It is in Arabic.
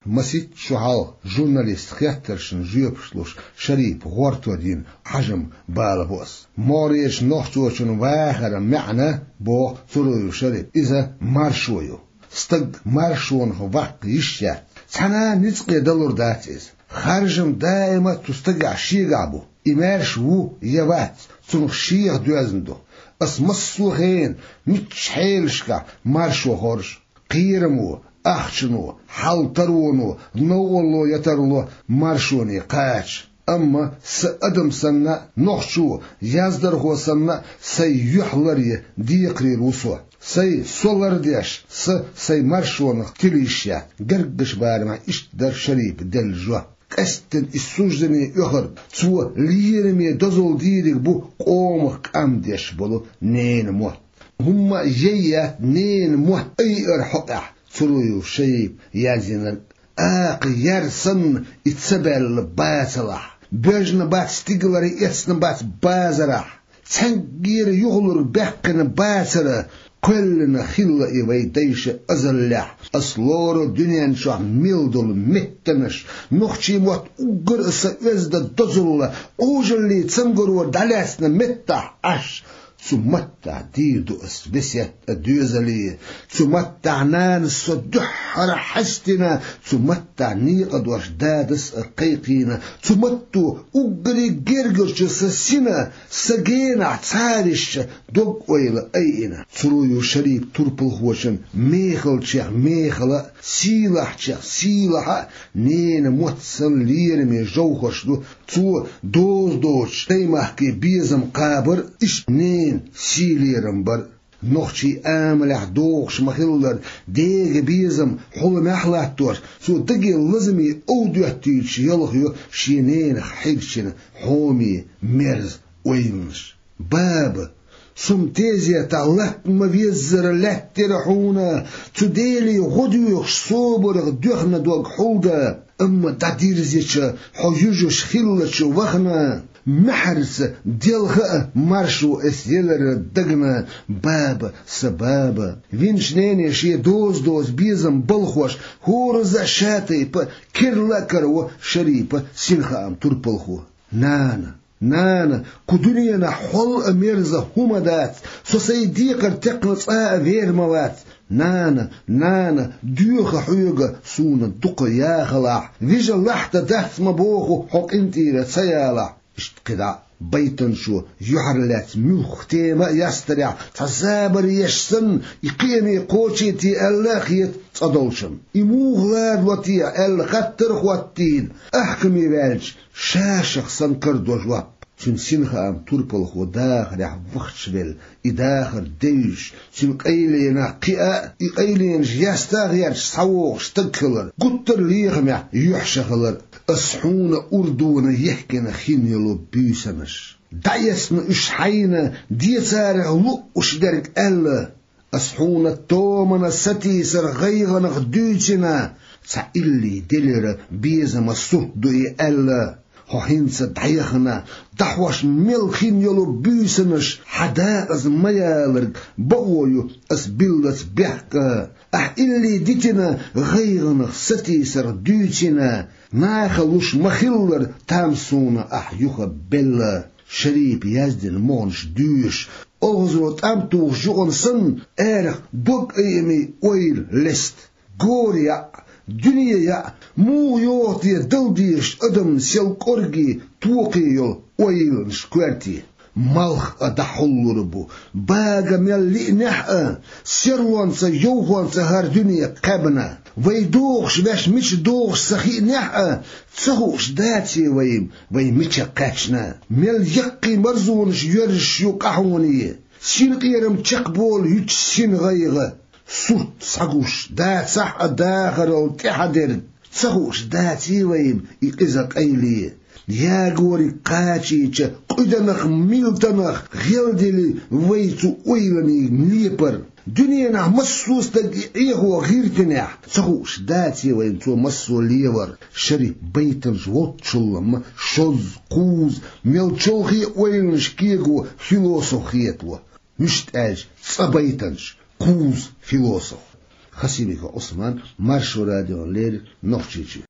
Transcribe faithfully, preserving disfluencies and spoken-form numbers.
مسيت شحال جورناليست خياترشن جيبشلوش شريف غورتودين حجم بالبوس موريش نوحتوشن واخر معنى بو ترويو شريف إذا مارشويو استق مارشون هو وقت يشيا تنا نتقي دلور داتيز خارجم دائما تستقع شيقابو إمارش وو يوات تنخ شيخ دوازندو اس مسوخين متشحيلشكا مارشو خورش قيرمو أخشنو حالترونو نوولو يترلو مارشوني قاش أما سأدم سنة نخشو يازدر هو سنة سي يحلري ديقري روسو سي سولر ديش س سي مارشون تليشيا قرقش بارما اشتدر شريب دل جو كستن السوجدني يخر تو ليرمي دزول ديرك بو قومك أم ديش بولو نين موت هما جيا نين موت أي ارحقع ترويو شيب يازين آق يرسن اتسبل باتلح بيجن بات ستيقلري اتسن بات بازرح تنقير يغلر بحقن باتر كلنا خلا إيوي ديش أزلح أصلور دنيا شو ميلدل متنش نخشي موت أقر سأزد دزل أوجلي تنقر ودلسنا متح أش تمتع ديدو اسبسيت الديوزلي تمتع نانس الدحر حستنا تمتع نيقد وشدادس القيقينا تمتو أقري جرجرش سسينا سجينا تاريش دوق ويل أينا ترويو شريب تربل خوشن ميخل شيخ ميخل سيلح شيخ سيلح نين موتسن ليرمي جوخشلو تو دوز دوش تيمحكي بيزم قابر إش نين سيليرم بر نوخشي آملح دوخش مخلر ديغ بيزم حول محلاتور سو دقي لازمي او دوحتيش يلغيو شينين حيبشن حومي مرز وينش باب سمتيزيا تعلق مبيزر لحترحونا تديلي غدوش صوبر دوخنا دوغ حولدا اما داديرزيش حيوجوش خلش وخنا محرس ديلغا مارشو اسيلر دغنا باب سباب وينشنيني شي دوز دوز بيزم بلخوش هورزا شاتي ب كيرلاكرو شريب سينخام تربلخو نانا نانا كدنينا حل اميرزا همدات سوسيديقر تقنص آ فير موات نانا نانا ديوخ حيوغ سونا دق ياخلع فيجا لحت دهت مبوخو حق انتيرا سيالع اشتقدا بيتن شو يحرلات مختيمة يسترع تزابر يشسن يقيمي قوشي تي اللاخيت تدولشن يموغلاد وطيع الخطر خواتين احكمي بالج شاشخ سنكر دوجواب تنسينها ام تربلخو داخل وخشبل إداخل ديش تن قيلينا قيا يقيلين يستغير صوغ شتكلر قطر ليغمع يحشخلر أصحون أردون يحكينا خينيلو بيسنش دايسن اشحينا ديتار لو اشدرك ألا أصحون التومنا ستيسر غيغنا غدوتنا سألي دلر بيزم الصهدو ألا هنس دايخنا دحوش ملخين يلو بيسنش حدا از ميالرق بغويو اس بيلس بيحكا اح اللي ديتنا غيغنا ستيسر دوتنا ناخلوش مخلر تامسونا اح يوخا بلا شريب يزدن مونش دوش اوغزرو تامتوغ جوغن سن ارخ دوك ايمي ويل لست غوريا دنيا يا مو يوتي دلديش ادم سيل قرقي توقيو ويل شكوارتي مالخ ادحولر بو باقا ملي نحقا سيروانسا يوغوانسا هار دنيا قابنا ويدوغش باش مش دوغش سخي نحقا تسهوش داتي ويم وي ميشا قاتشنا مل يقي مرزونش يرش يقحوني سين قيرم تشقبول يتش سين غيغا صوت ساقوش دات صح داخل وتحدر ساقوش داتي ويم يقزق ايلي يا غوري قاتشيش قدنخ ميلتنخ غيلدلي ويتو ويلني مليبر دنيا مسوس تقيقو غيرتنا ساقوش داتي ويم تو مسو ليور شري بيتن جوتشلم شوز قوز ميلچوخي ويلنش كيغو فيلوسوخيتو مشتاج صبيتنش قوز فيلوسوف خسيبك عثمان مرشو راديون لير نوخشيشي